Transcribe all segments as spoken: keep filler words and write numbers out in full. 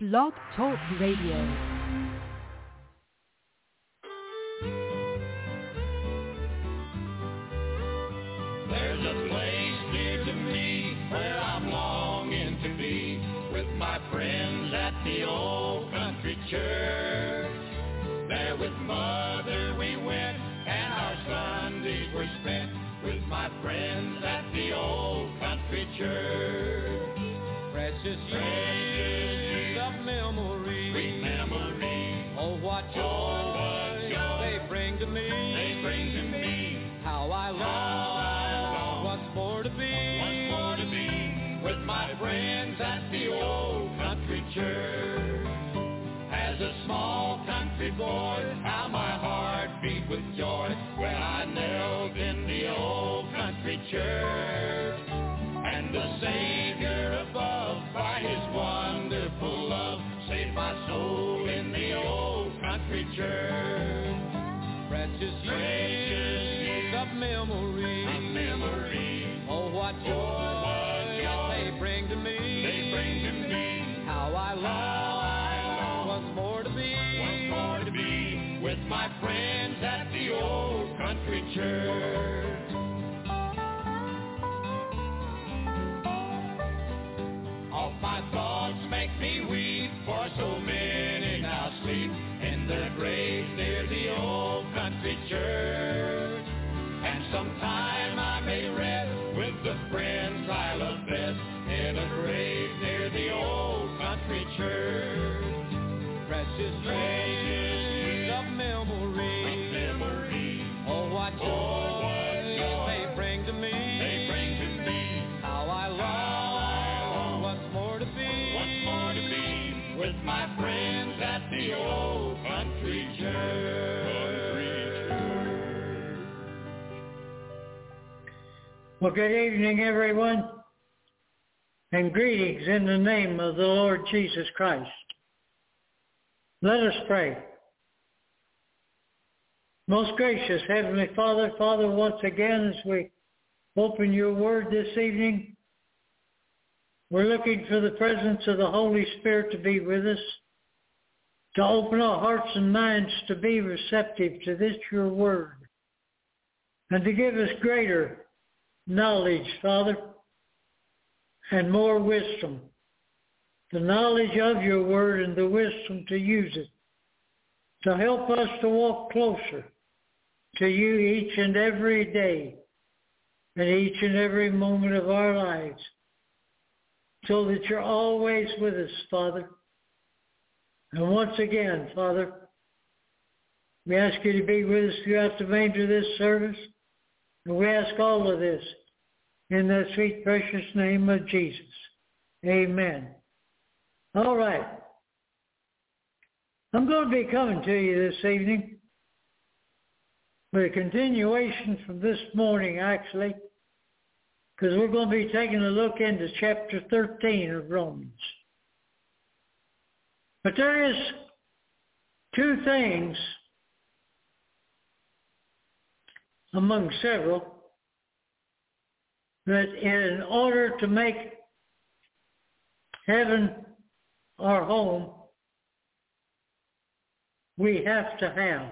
Blog Talk Radio. There's a place near to me where I'm longing to be with my friends at the old country church. There with Mother we went and our Sundays were spent with my friends at the old country church. Precious years of memory, sweet memory. Oh, what joy, Oh, what joy they bring to me. They bring to me. How I long, How I long what's more to be. What's more to be with my friends at the old country church. As a small country boy, how my heart beat with joy when I knelt in the old country church. And the Savior above, by His wonderful love, saved my soul in the old country church. Precious Precious years of memory, A memory. Oh, what joy, Oh, what joy they bring to me. They bring to me. How I long, How I long what's more to be. What's more to be with my friends at the old country church. All my thoughts make me weep, for so many now sleep in their graves near the old country church. And sometime I may rest with the friends I love best in a grave near the old country church. Precious years of memory, Memory. Oh, what joy, Oh, what joy they bring to me. They bring to me. How I long, How I long what's more to be. What's more to be with my friends at the old country church. Well, good evening, everyone, and greetings in the name of the Lord Jesus Christ. Let us pray. Most gracious Heavenly Father, Father, once again, as we open your word this evening, we're looking for the presence of the Holy Spirit to be with us, to open our hearts and minds to be receptive to this, your word, and to give us greater knowledge, Father, and more wisdom. The knowledge of your word and the wisdom to use it, to help us to walk closer to you each and every day and each and every moment of our lives, so that you're always with us, Father. And once again, Father, we ask you to be with us throughout the remainder of this service. And we ask all of this in the sweet, precious name of Jesus. Amen. All right. I'm going to be coming to you this evening with a continuation from this morning, actually, because we're going to be taking a look into chapter thirteen of Romans. But there is two things among several that in order to make heaven our home, we have to have.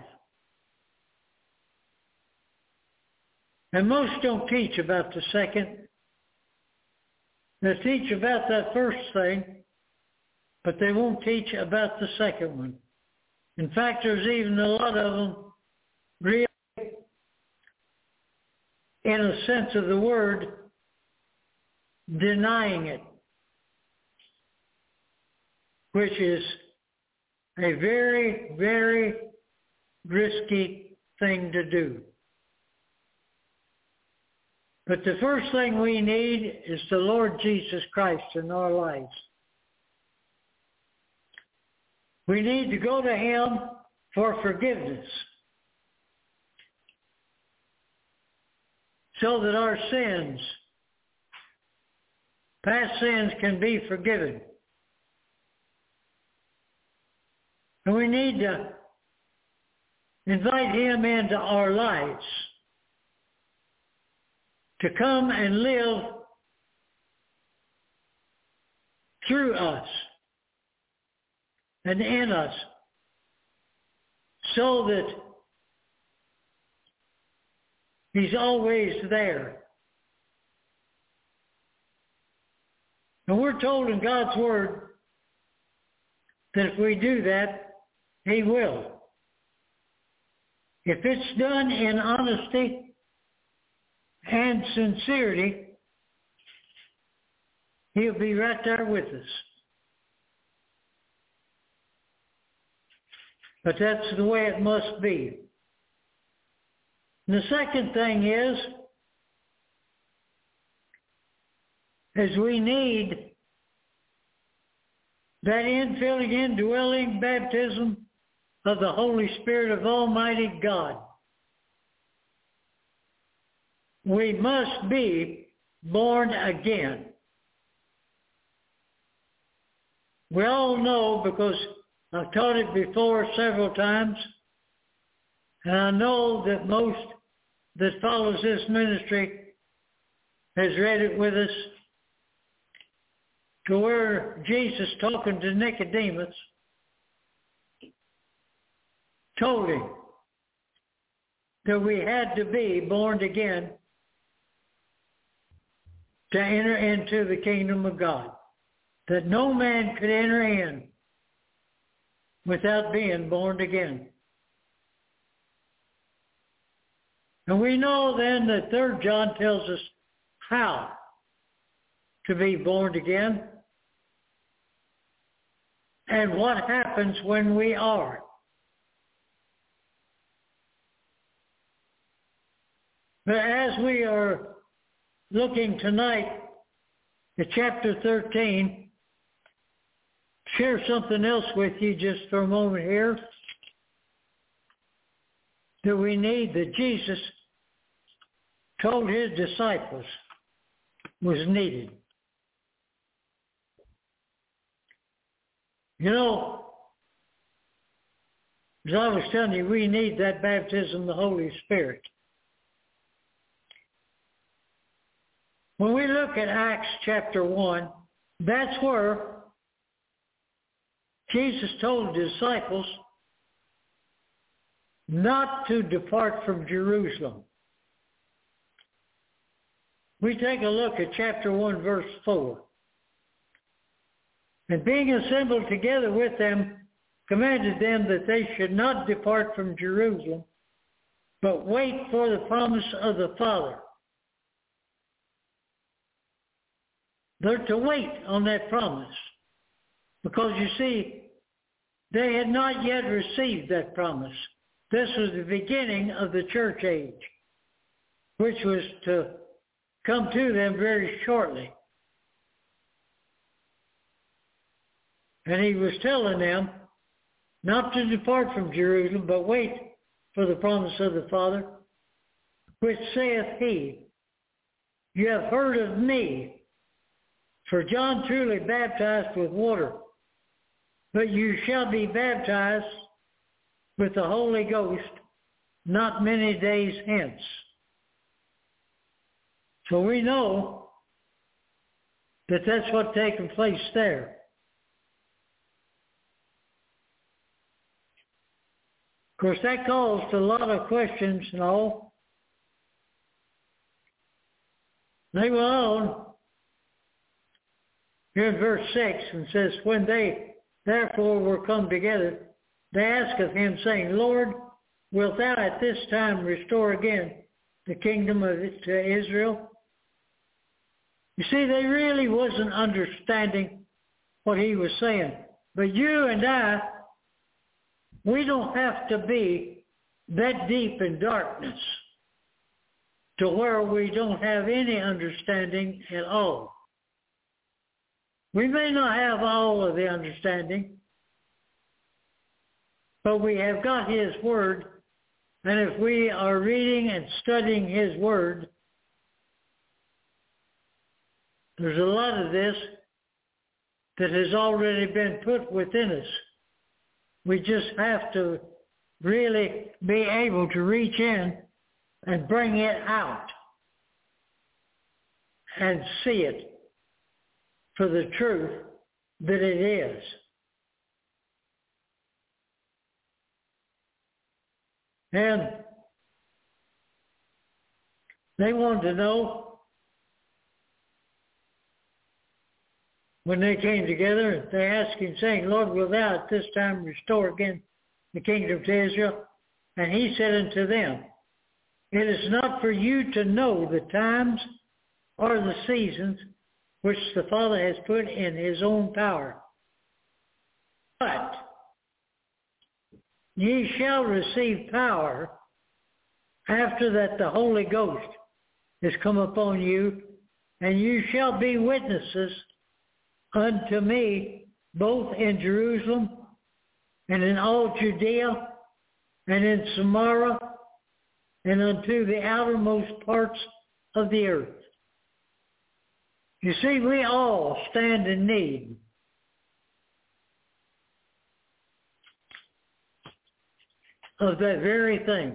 And most don't teach about the second. They teach about that first thing, but they won't teach about the second one. In fact, there's even a lot of them really, in a sense of the word, denying it, which is a very, very risky thing to do. But the first thing we need is the Lord Jesus Christ in our lives. We need to go to Him for forgiveness, so that our sins, past sins, can be forgiven. And we need to invite Him into our lives to come and live through us and in us, so that He's always there. And we're told in God's Word that if we do that, He will. If it's done in honesty and sincerity, He'll be right there with us. But that's the way it must be. And the second thing is, is we need that infilling, indwelling baptism of the Holy Spirit of Almighty God. We must be born again. We all know, because I've taught it before several times, and I know that most that follows this ministry has read it with us, to where Jesus, talking to Nicodemus, told him that we had to be born again to enter into the kingdom of God, that no man could enter in without being born again. And we know then that Third John tells us how to be born again and what happens when we are. But as we are looking tonight at chapter thirteen, share something else with you just for a moment here that we need, that Jesus told his disciples was needed. You know, as I was telling you, we need that baptism of the Holy Spirit. When we look at Acts chapter one, that's where Jesus told the disciples not to depart from Jerusalem. We take a look at chapter one, verse four. And being assembled together with them, commanded them that they should not depart from Jerusalem, but wait for the promise of the Father. They're to wait on that promise, because you see, they had not yet received that promise. This was the beginning of the church age, which was to come to them very shortly. And he was telling them not to depart from Jerusalem, but wait for the promise of the Father, which saith he, you have heard of me, for John truly baptized with water, but you shall be baptized with the Holy Ghost not many days hence. So we know that that's what's taking place there. Of course, that caused a lot of questions and all. They went on here in verse six and says, when they therefore were come together, they asked of him, saying, Lord, wilt thou at this time restore again the kingdom of it to Israel? You see, they really wasn't understanding what he was saying. But you and I, we don't have to be that deep in darkness to where we don't have any understanding at all. We may not have all of the understanding, but we have got his word, and if we are reading and studying his word, there's a lot of this that has already been put within us. We just have to really be able to reach in and bring it out and see it for the truth that it is. And they wanted to know, when they came together, they asked him, saying, Lord, wilt thou at this time restore again the kingdom to Israel? And he said unto them, it is not for you to know the times or the seasons which the Father has put in his own power. But ye shall receive power after that the Holy Ghost is come upon you, and you shall be witnesses unto me both in Jerusalem and in all Judea and in Samaria and unto the outermost parts of the earth. You see, we all stand in need of that very thing.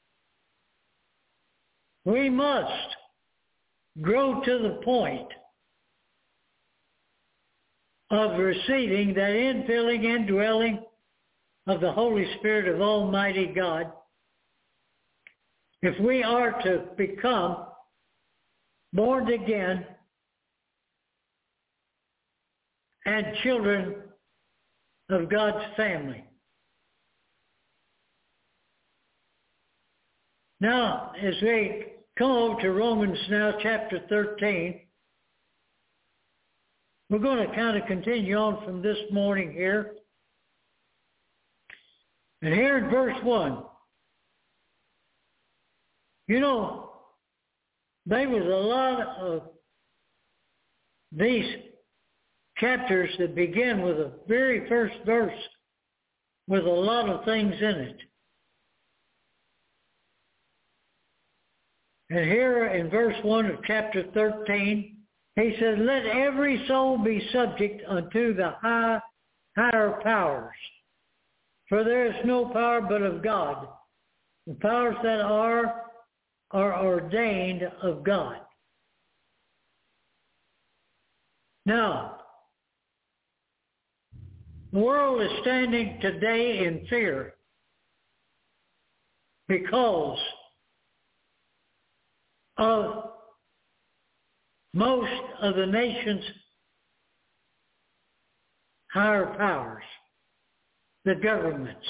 We must grow to the point of receiving that infilling and dwelling of the Holy Spirit of Almighty God if we are to become born again and children of God's family. Now, as we come over to Romans now, chapter thirteen, we're going to kind of continue on from this morning here. And here in verse one, you know, there was a lot of these chapters that begin with the very first verse with a lot of things in it. And here in verse one of chapter thirteen, he says, let every soul be subject unto the high, higher powers. For there is no power but of God. The powers that are, are ordained of God. Now, the world is standing today in fear because of most of the nation's higher powers, the governments.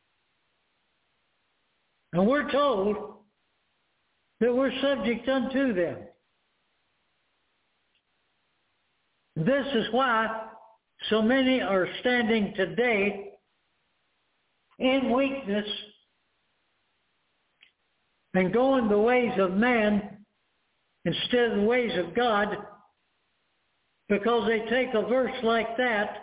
And we're told that we're subject unto them. This is why so many are standing today in weakness and going the ways of man instead of the ways of God, because they take a verse like that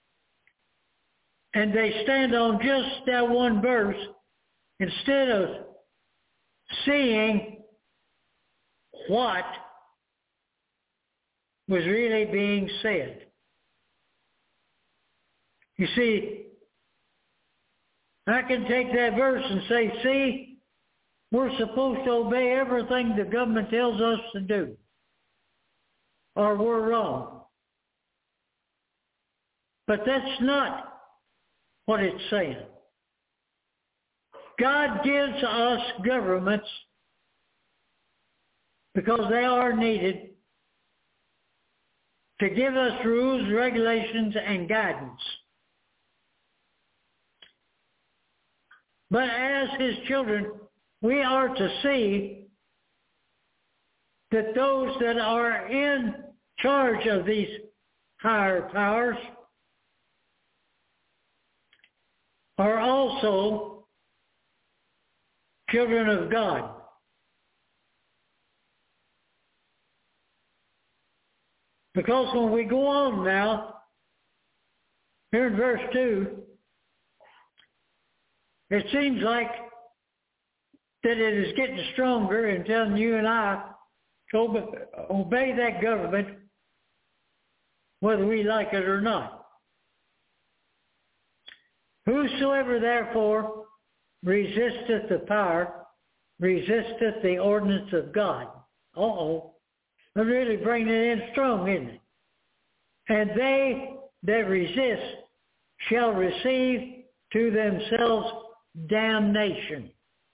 and they stand on just that one verse instead of seeing what was really being said. You see, I can take that verse and say, see, we're supposed to obey everything the government tells us to do, or we're wrong. But that's not what it's saying. God gives us governments because they are needed to give us rules, regulations, and guidance. But as his children, we are to see that those that are in charge of these higher powers are also children of God. Because when we go on now, here in verse two, it seems like that it is getting stronger and telling you and I to obey that government whether we like it or not. Whosoever therefore resisteth the power, resisteth the ordinance of God. Uh-oh. They're really bringing it in strong, isn't it? And they that resist shall receive to themselves damnation.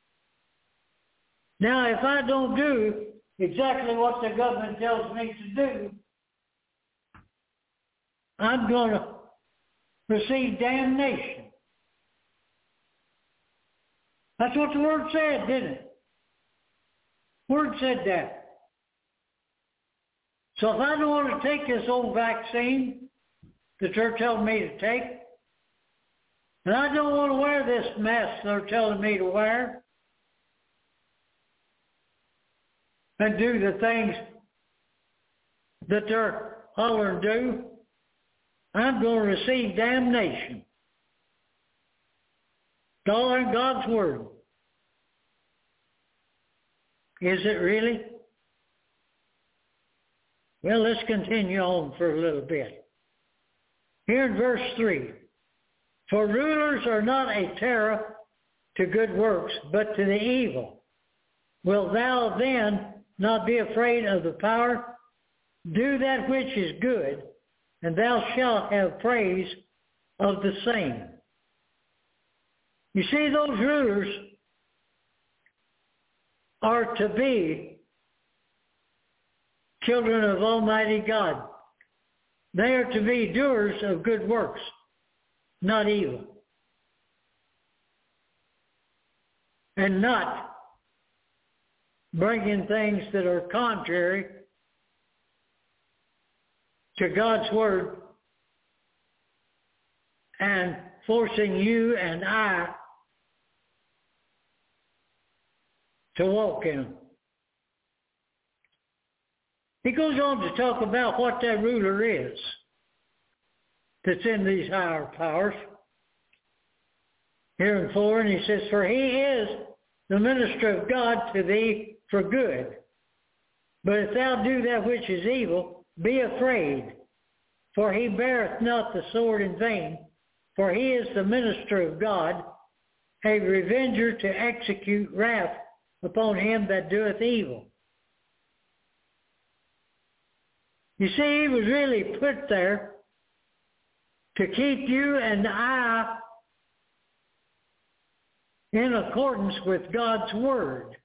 Now, if I don't do exactly what the government tells me to do, I'm going to receive damnation. That's what the Word said, didn't it? Word said that. So if I don't want to take this old vaccine the church telling me to take, and I don't want to wear this mask they're telling me to wear, and do the things that they're hollering do, I'm going to receive damnation. It's all in God's Word. Is it really? Well, let's continue on for a little bit. Here in verse three, for rulers are not a terror to good works, but to the evil. Wilt thou then not be afraid of the power? Do that which is good, and thou shalt have praise of the same. You see, those rulers are to be children of Almighty God. They are to be doers of good works, not evil. And not bringing things that are contrary to God's Word and forcing you and I to walk in them. He goes on to talk about what that ruler is that's in these higher powers. Here in four, and he says, for he is the minister of God to thee for good. But if thou do that which is evil, be afraid, for he beareth not the sword in vain, for he is the minister of God, a revenger to execute wrath upon him that doeth evil. You see, he was really put there to keep you and I in accordance with God's Word.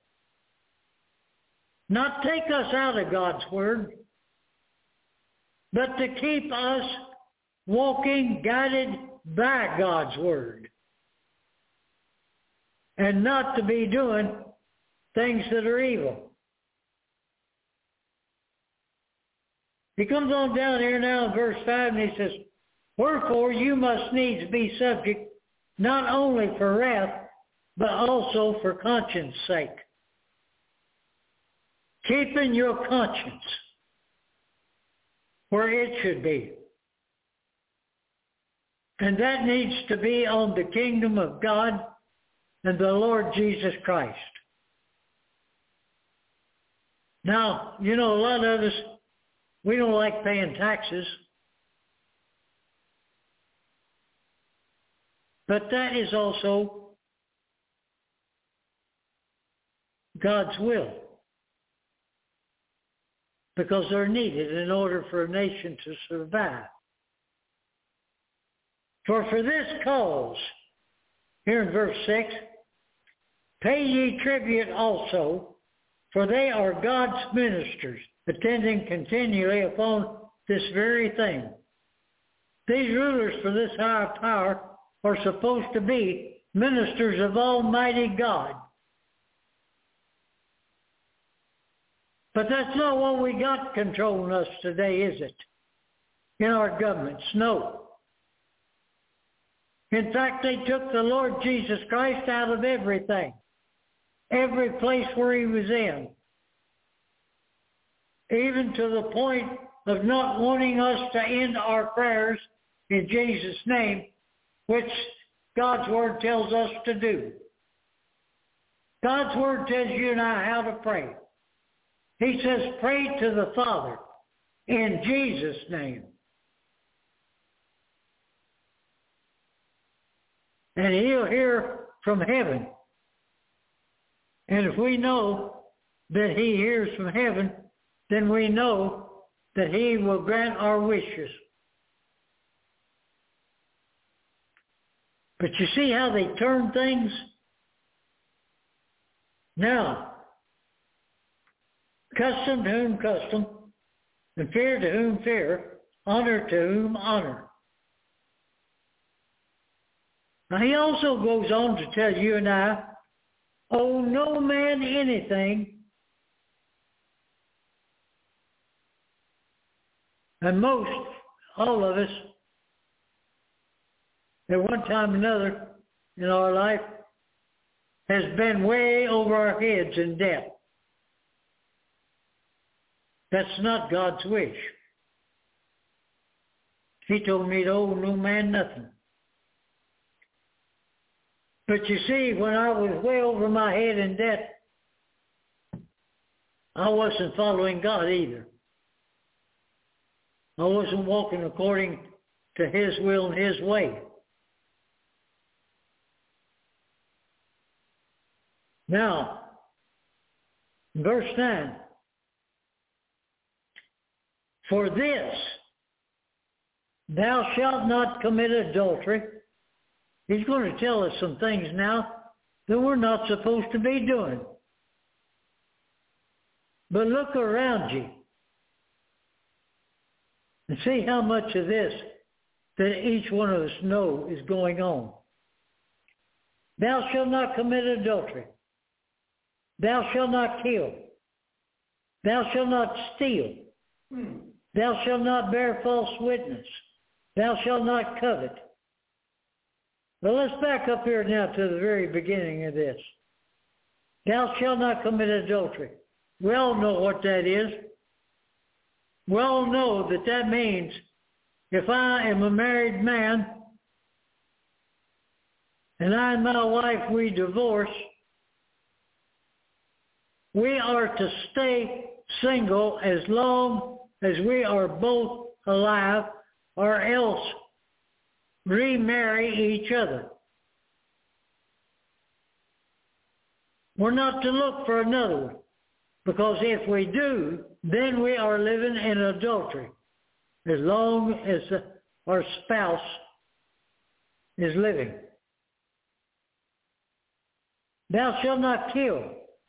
Not take us out of God's Word, but to keep us walking, guided by God's Word. And not to be doing things that are evil. He comes on down here now in verse five and he says, wherefore you must needs be subject not only for wrath, but also for conscience sake. Keeping your conscience where it should be. And that needs to be on the kingdom of God and the Lord Jesus Christ. Now, you know, a lot of us, we don't like paying taxes. But that is also God's will. Because they're needed in order for a nation to survive. For for this cause, here in verse six, pay ye tribute also, for they are God's ministers, attending continually upon this very thing. These rulers for this higher power are supposed to be ministers of Almighty God. But that's not what we got controlling us today, is it? In our governments, no. In fact, they took the Lord Jesus Christ out of everything. Every place where he was in. Even to the point of not wanting us to end our prayers in Jesus' name, which God's Word tells us to do. God's Word tells you and I how to pray. He says, pray to the Father in Jesus' name. And he'll hear from heaven. And if we know that he hears from heaven, then we know that he will grant our wishes. But you see how they turn things? Now, custom to whom custom, and fear to whom fear, honor to whom honor. Now he also goes on to tell you and I, owe no man anything, and most, all of us, at one time or another in our life, has been way over our heads in debt. That's not God's wish. He told me to owe no man nothing. But you see, when I was way over my head in debt, I wasn't following God either. I wasn't walking according to His will and His way. Now, verse nine. For this, thou shalt not commit adultery. He's going to tell us some things now that we're not supposed to be doing. But look around you and see how much of this that each one of us know is going on. Thou shalt not commit adultery. Thou shalt not kill. Thou shalt not steal. Thou shalt not bear false witness. Thou shalt not covet. Well, let's back up here now to the very beginning of this. Thou shalt not commit adultery. We all know what that is. We all know that that means if I am a married man and I and my wife, we divorce, we are to stay single as long as we are both alive, or else remarry each other. We're not to look for another one, because if we do, then we are living in adultery as long as our spouse is living. Thou shalt not kill.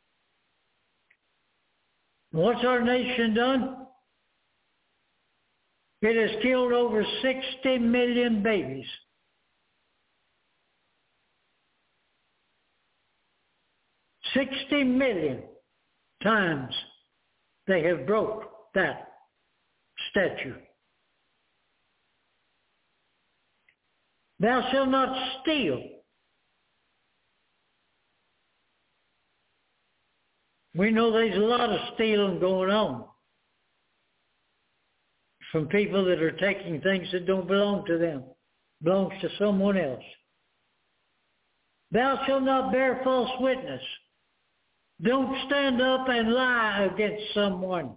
What's our nation done? It has killed over sixty million babies. sixty million times they have broke that statute. Thou shalt not steal. We know there's a lot of stealing going on from people that are taking things that don't belong to them, belongs to someone else. Thou shalt not bear false witness. Don't stand up and lie against someone.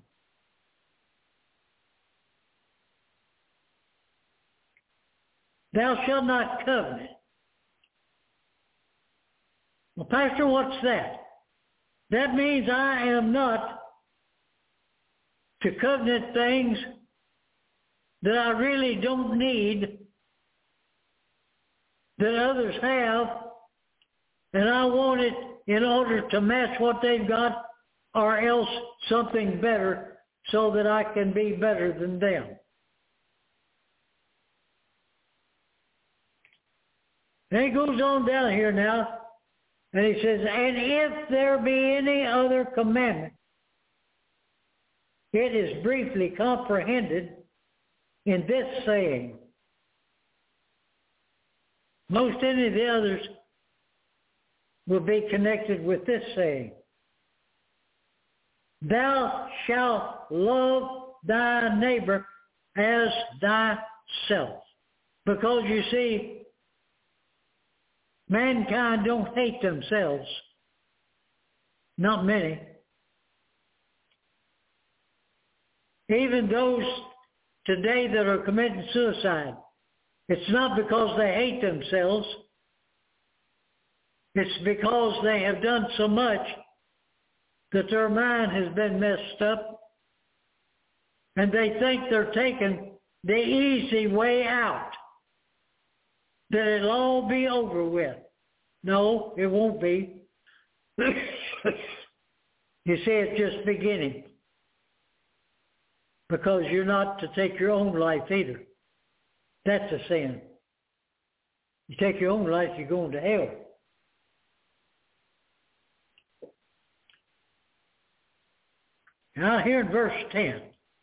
Thou shalt not covet. Well, Pastor, what's that? That means I am not to covet things that I really don't need, that others have, and I want it in order to match what they've got, or else something better, so that I can be better than them. And he goes on down here now, and he says, and if there be any other commandment, it is briefly comprehended in this saying. Most any of the others will be connected with this saying. Thou shalt love thy neighbor as thyself. Because you see, mankind don't hate themselves. Not many. Even those today that are committing suicide, it's not because they hate themselves. It's because they have done so much that their mind has been messed up, and they think they're taking the easy way out, that it'll all be over with. No, it won't be. You see, it's just beginning. because you're not to take your own life either. That's a sin. You take your own life, you're going to hell. Now here in verse ten,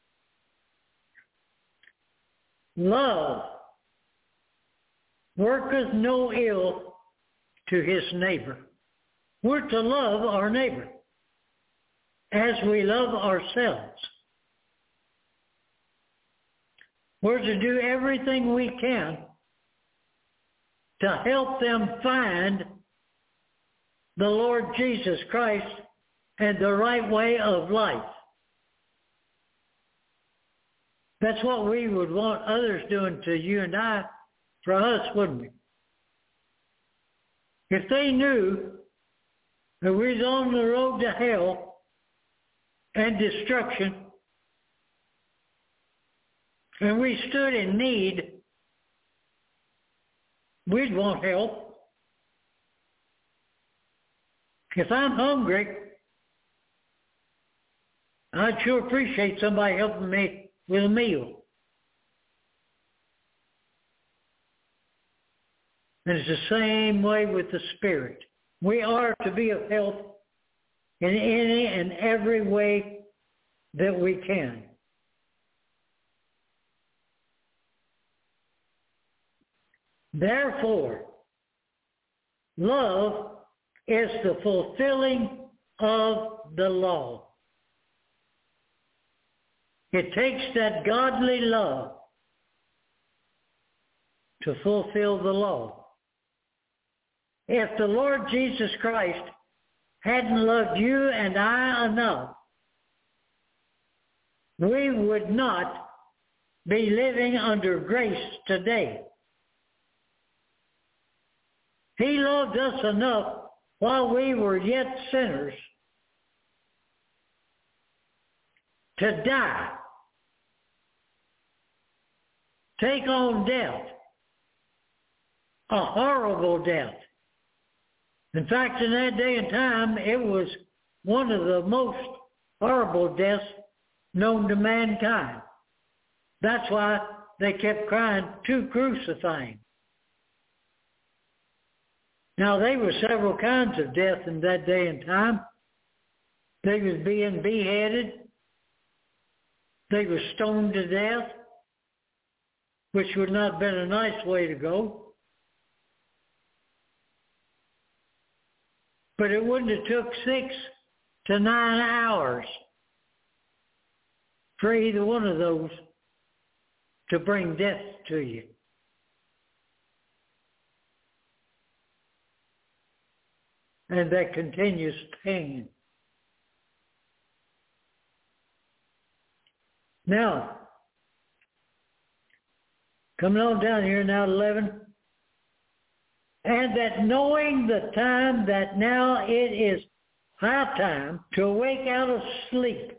love worketh no ill to his neighbor. We're to love our neighbor as we love ourselves. We're to do everything we can to help them find the Lord Jesus Christ and the right way of life. That's what we would want others doing to you and I, for us, wouldn't we? If they knew that we was on the road to hell and destruction, and we stood in need, we'd want help. If I'm hungry, I'd sure appreciate somebody helping me with a meal. And it's the same way with the Spirit. We are to be of help in any and every way that we can. Therefore, love is the fulfilling of the law. It takes that godly love to fulfill the law. If the Lord Jesus Christ hadn't loved you and I enough, we would not be living under grace today. He loved us enough while we were yet sinners to die, take on death, a horrible death. In fact, in that day and time, it was one of the most horrible deaths known to mankind. That's why they kept crying, "To crucify him." Now, there were several kinds of death in that day and time. They was being beheaded. They were stoned to death, which would not have been a nice way to go. But it wouldn't have took six to nine hours for either one of those to bring death to you. And that continuous pain. Now, coming on down here now, eleven. And that knowing the time that now it is high time to awake out of sleep.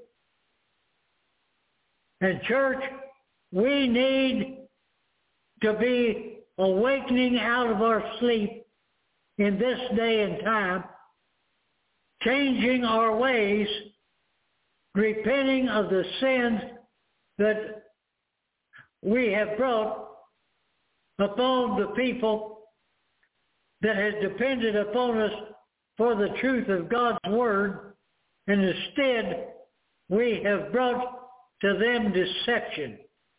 And church, we need to be awakening out of our sleep in this day and time, changing our ways, repenting of the sins that we have brought upon the people that has depended upon us for the truth of God's Word, and instead we have brought to them deception,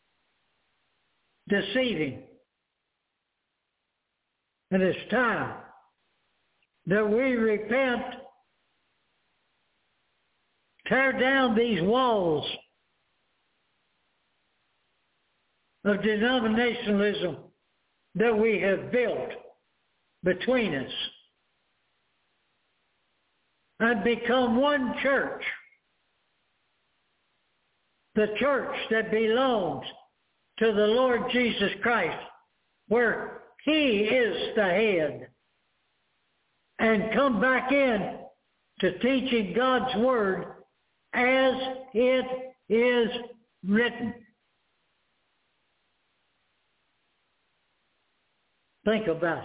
deceiving. And it's time that we repent, tear down these walls of denominationalism that we have built between us, and become one church, the church that belongs to the Lord Jesus Christ, where He is the head, and come back in to teaching God's Word as it is written. Think about it.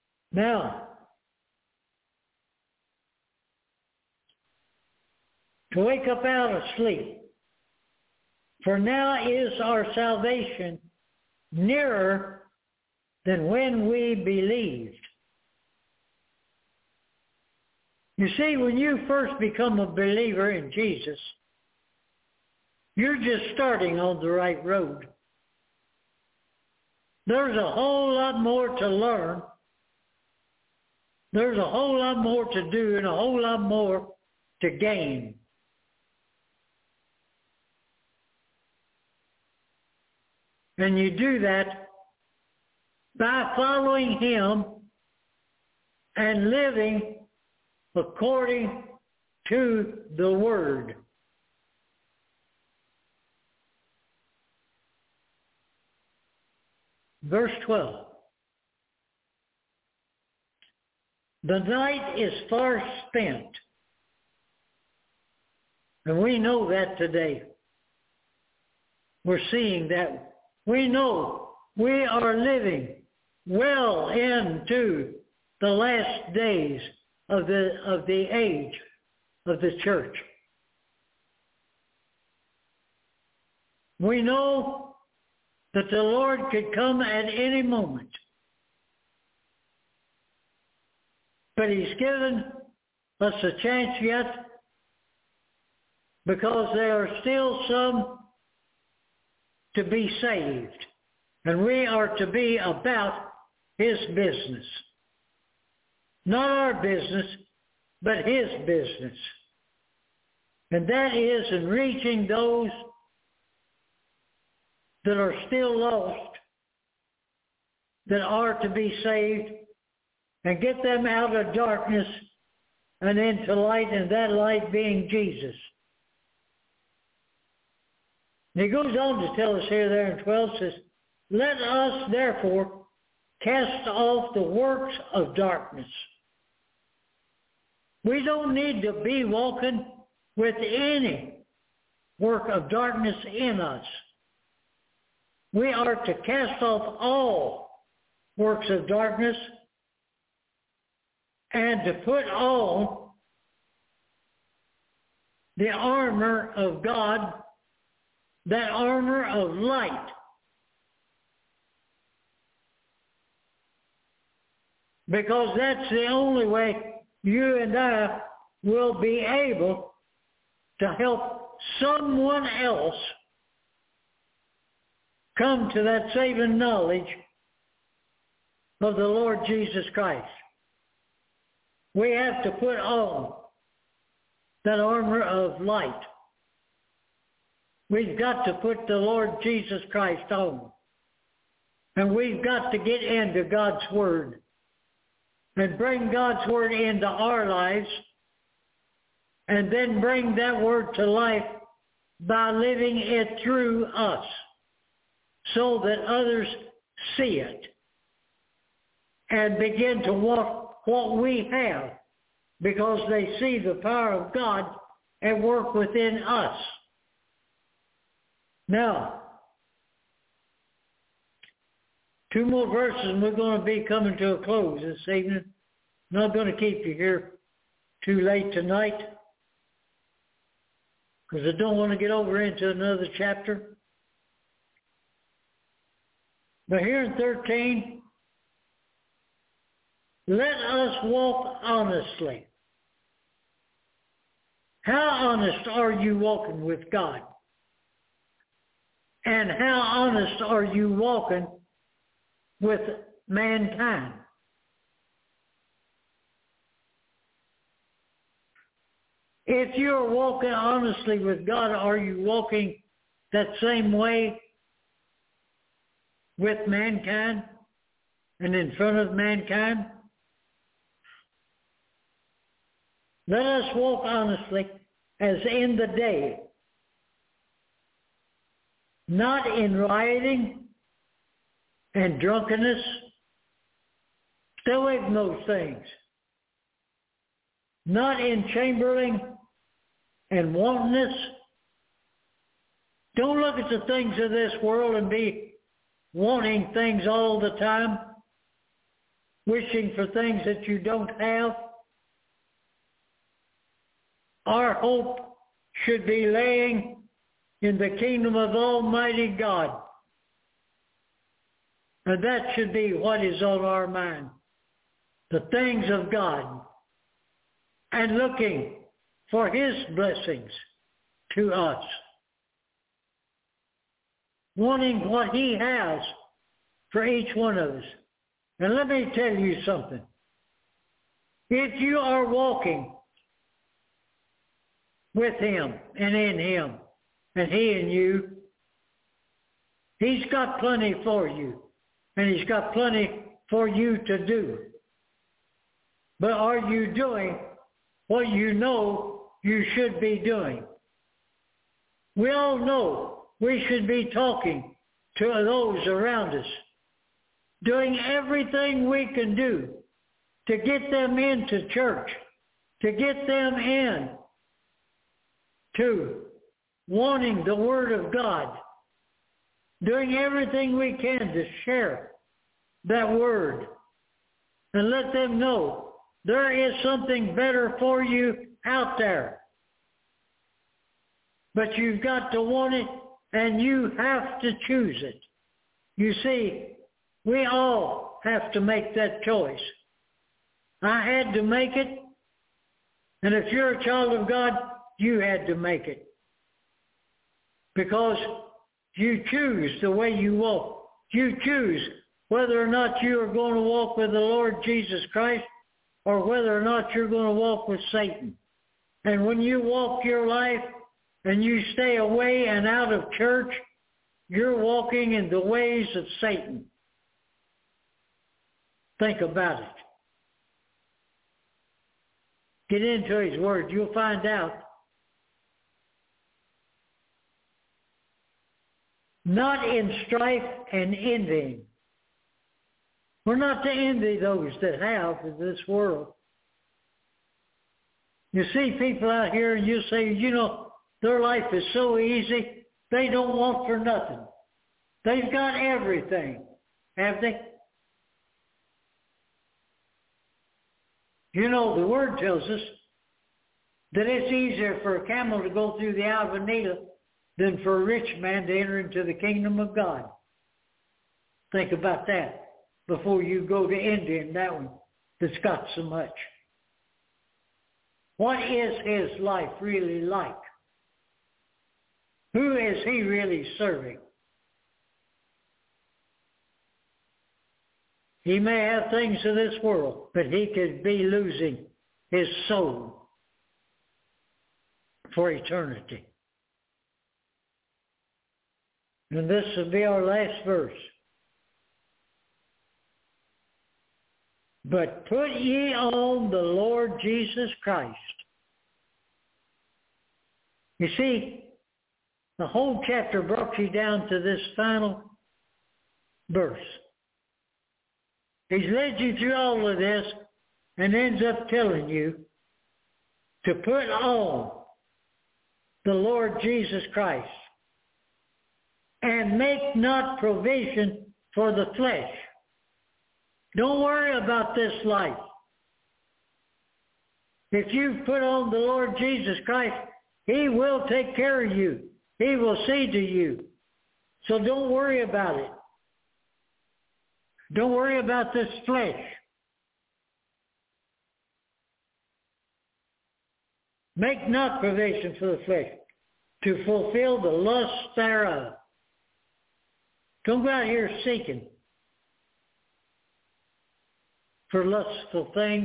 Now, to wake up out of sleep. For now is our salvation nearer than when we believed. You see, when you first become a believer in Jesus, you're just starting on the right road. There's a whole lot more to learn. There's a whole lot more to do and a whole lot more to gain. And you do that by following Him and living according to the Word. Verse twelve. The night is far spent. And we know that today. We're seeing that. We know we are living well into the last days of the of the age of the church. We know that the Lord could come at any moment. But He's given us a chance yet, because there are still some to be saved. And we are to be about His business. Not our business, but His business. And that is in reaching those that are still lost, that are to be saved, and get them out of darkness and into light, and that light being Jesus. And He goes on to tell us here there in twelve, says, let us therefore cast off the works of darkness. We don't need to be walking with any work of darkness in us. We are to cast off all works of darkness and to put on the armor of God, that armor of light. Because that's the only way you and I will be able to help someone else come to that saving knowledge of the Lord Jesus Christ. We have to put on that armor of light. We've got to put the Lord Jesus Christ on. And we've got to get into God's Word and bring God's Word into our lives, and then bring that Word to life by living it through us, so that others see it and begin to walk what we have, because they see the power of God at work within us. Now, two more verses and we're going to be coming to a close this evening. I'm not going to keep you here too late tonight, because I don't want to get over into another chapter. But here in thirteen, let us walk honestly. How honest are you walking with God? And how honest are you walking with mankind? If you're walking honestly with God, are you walking that same way with mankind and in front of mankind? Let us walk honestly as in the day, not in rioting and drunkenness. Stay away from those things. Not in chambering and wantonness. Don't look at the things of this world and be wanting things all the time, wishing for things that you don't have. Our hope should be laying in the kingdom of Almighty God. And that should be what is on our mind. The things of God. And looking for His blessings to us. Wanting what He has for each one of us. And let me tell you something. If you are walking with Him and in Him, and He in you, He's got plenty for you. And He's got plenty for you to do. But are you doing what you know you should be doing? We all know we should be talking to those around us, doing everything we can do to get them into church, to get them in to wanting the Word of God, doing everything we can to share that Word and let them know there is something better for you out there. But you've got to want it, and you have to choose it. You see, we all have to make that choice. I had to make it, and if you're a child of God, you had to make it. Because you choose the way you walk. You choose whether or not you are going to walk with the Lord Jesus Christ or whether or not you're going to walk with Satan. And when you walk your life and you stay away and out of church, you're walking in the ways of Satan. Think about it. Get into His Word. You'll find out. Not in strife and envying. We're not to envy those that have in this world. You see people out here and you say, you know, their life is so easy, they don't want for nothing. They've got everything, have they? You know, the Word tells us that it's easier for a camel to go through the eye of a needle than for a rich man to enter into the kingdom of God. Think about that before you go to envying that one that's got so much. What is his life really like? Who is he really serving? He may have things of this world, but he could be losing his soul for eternity. And this will be our last verse. But put ye on the Lord Jesus Christ. You see, the whole chapter brought you down to this final verse. He's led you through all of this and ends up telling you to put on the Lord Jesus Christ and make not provision for the flesh. Don't worry about this life. If you put on the Lord Jesus Christ, He will take care of you. He will see to you. So don't worry about it. Don't worry about this flesh. Make not provision for the flesh to fulfill the lust thereof. Don't go out here seeking for lustful things.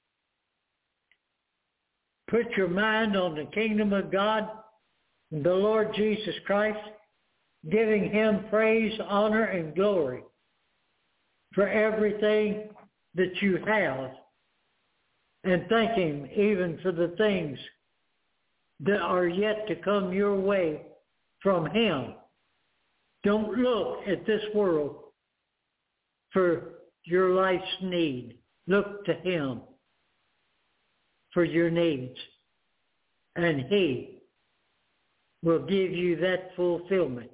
Put your mind on the kingdom of God and the Lord Jesus Christ, giving Him praise, honor, and glory for everything that you have, and thank Him even for the things that are yet to come your way from Him. Don't look at this world for your life's need. Look to Him for your needs, and He will give you that fulfillment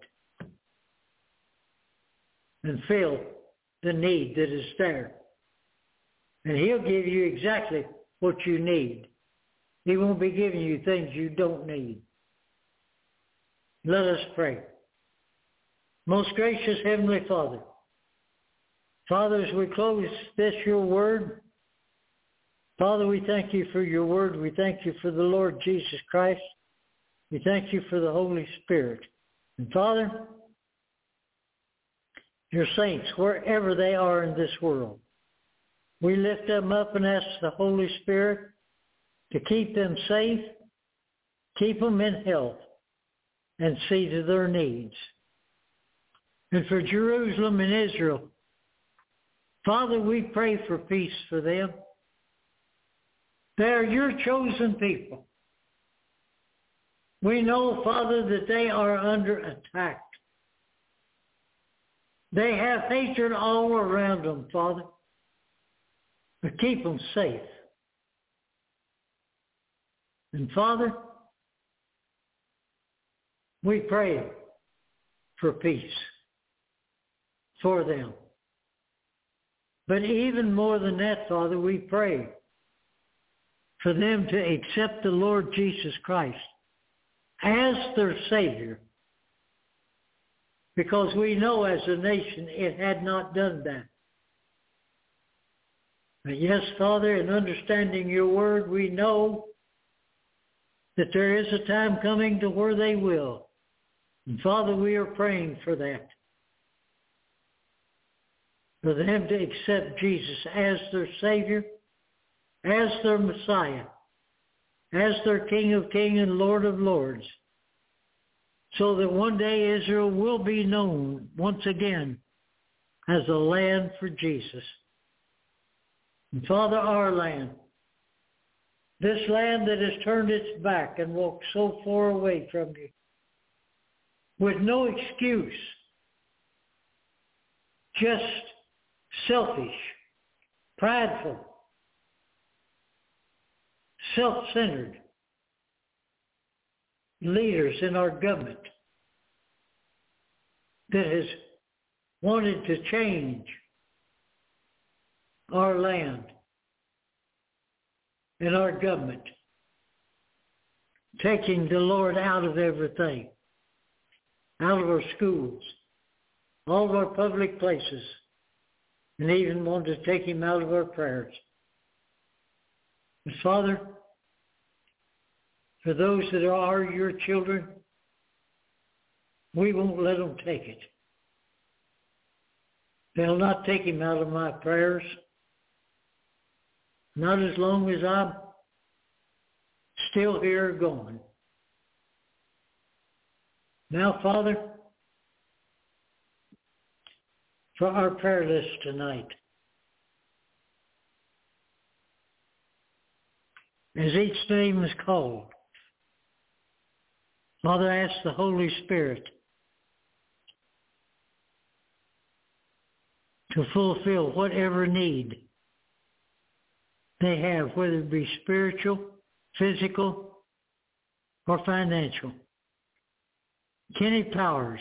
and fill the need that is there. And He'll give you exactly what you need. He won't be giving you things you don't need. Let us pray. Most gracious Heavenly Father, Father, as we close this, your word, Father, we thank you for your word. We thank you for the Lord Jesus Christ. We thank you for the Holy Spirit. And Father, your saints, wherever they are in this world, we lift them up and ask the Holy Spirit to keep them safe, keep them in health, and see to their needs. And for Jerusalem and Israel, Father, we pray for peace for them. They are your chosen people. We know, Father, that they are under attack. They have hatred all around them, Father. But keep them safe. And Father, we pray for peace for them. But even more than that, Father, we pray for them to accept the Lord Jesus Christ as their Savior. Because we know as a nation it had not done that. But yes, Father, in understanding your word, we know that there is a time coming to where they will. And Father, we are praying for that. For them to accept Jesus as their Savior, as their Messiah, as their King of Kings and Lord of Lords, so that one day Israel will be known once again as a land for Jesus. And Father, our land, this land that has turned its back and walked so far away from you, with no excuse, just selfish, prideful, self-centered leaders in our government that has wanted to change our land and our government, taking the Lord out of everything, out of our schools, all of our public places, and even wanted to take him out of our prayers. But Father, for those that are your children, we won't let them take it. They'll not take him out of my prayers, not as long as I'm still here going. Now, Father, for our prayer list tonight, as each name is called, Father, I ask the Holy Spirit to fulfill whatever need they have, whether it be spiritual, physical, or financial. Kenny Powers,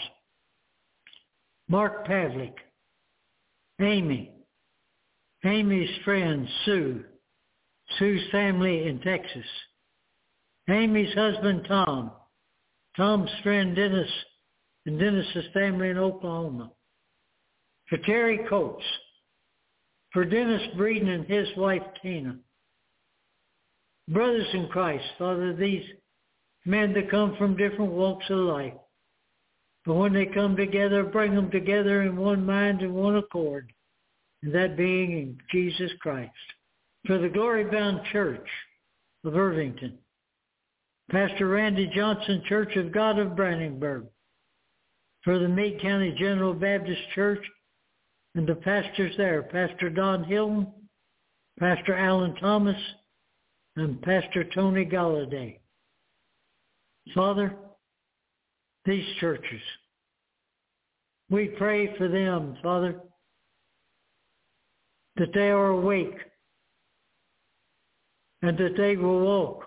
Mark Pavlik, Amy, Amy's friend Sue, Sue's family in Texas, Amy's husband Tom, Tom's friend Dennis, and Dennis's family in Oklahoma, for Terry Coates, for Dennis Breeden and his wife Tina. Brothers in Christ, Father, these men that come from different walks of life, but when they come together, bring them together in one mind and one accord, and that being in Jesus Christ. For the Glory Bound Church of Irvington, Pastor Randy Johnson, Church of God of Brandenburg, for the Meade County General Baptist Church and the pastors there, Pastor Don Hilton, Pastor Alan Thomas, and Pastor Tony Galladay. Father, these churches, we pray for them, Father, that they are awake and that they will walk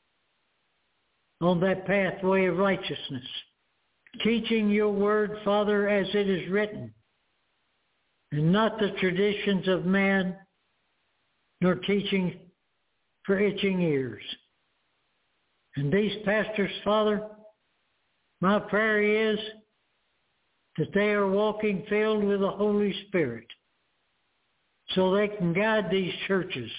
on that pathway of righteousness, teaching your word, Father, as it is written, and not the traditions of man, nor teaching for itching ears. And these pastors, Father, My prayer is that they are walking filled with the Holy Spirit so they can guide these churches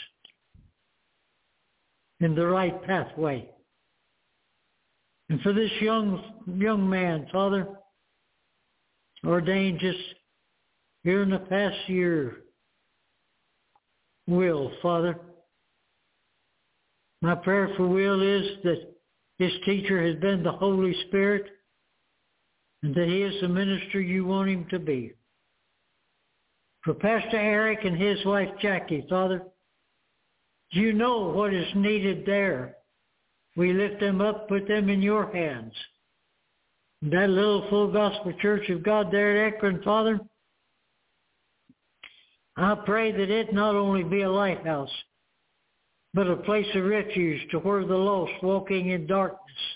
in the right pathway. And for this young young man, Father, ordained just here in the past year, Will, Father, my prayer for Will is that his teacher has been the Holy Spirit and that he is the minister you want him to be. For Pastor Eric and his wife Jackie, Father, you know what is needed there. We lift them up, put them in your hands. That little Full Gospel Church of God there at Akron, Father, I pray that it not only be a lighthouse, but a place of refuge to where the lost walking in darkness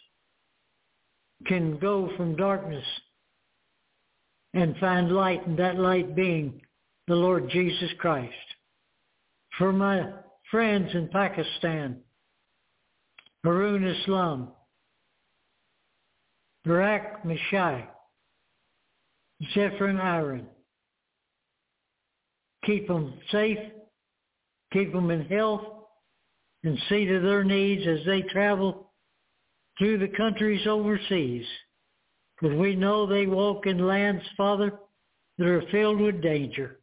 can go from darkness and find light, and that light being the Lord Jesus Christ. For my friends in Pakistan, Harun Islam, Barak Mishai, Zephyr Aaron, keep them safe, keep them in health, and see to their needs as they travel through the countries overseas. Because we know they walk in lands, Father, that are filled with danger.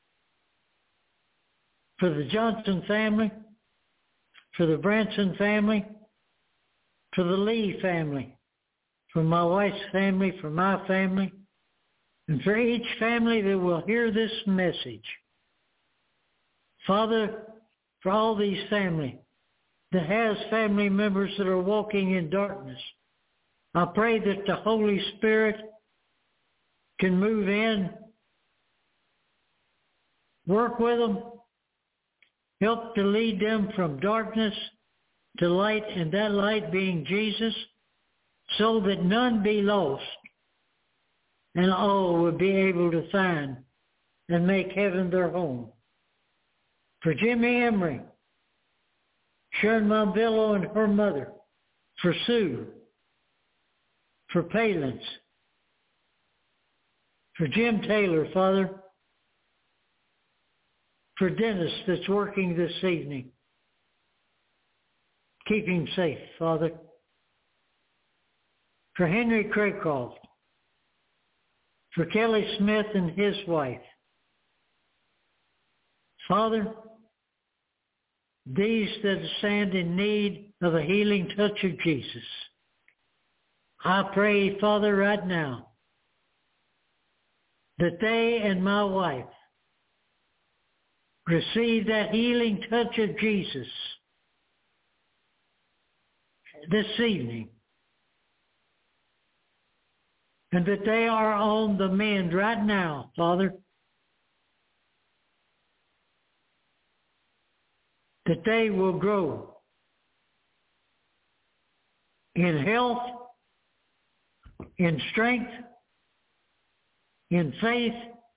For the Johnson family, for the Branson family, for the Lee family, for my wife's family, for my family, and for each family that will hear this message. Father, for all these families that has family members that are walking in darkness, I pray that the Holy Spirit can move in, work with them, help to lead them from darkness to light, and that light being Jesus, so that none be lost, and all will be able to find and make heaven their home. For Jimmy Emery, Sharon Monvillo and her mother, for Sue, for Palins, for Jim Taylor, Father, for Dennis that's working this evening. Keep him safe, Father. For Henry Craycroft, for Kelly Smith and his wife. Father, these that stand in need of a healing touch of Jesus, I pray, Father, right now, that they and my wife receive that healing touch of Jesus this evening, and that they are on the mend right now, Father, that they will grow in health, in strength, in faith,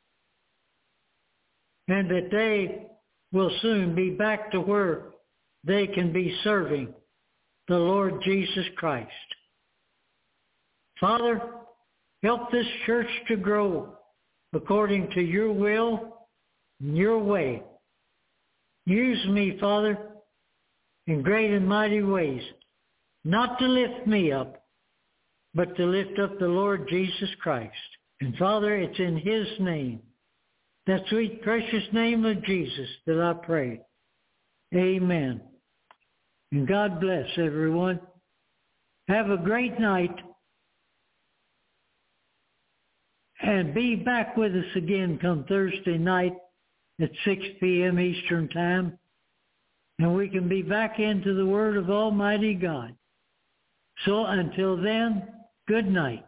and that they will soon be back to where they can be serving the Lord Jesus Christ. Father, help this church to grow according to your will and your way. Use me, Father, in great and mighty ways, not to lift me up, but to lift up the Lord Jesus Christ. And Father, it's in his name, that sweet, precious name of Jesus, that I pray. Amen. And God bless everyone. Have a great night. And be back with us again come Thursday night at six p.m. Eastern Time. And we can be back into the Word of Almighty God. So until then, good night.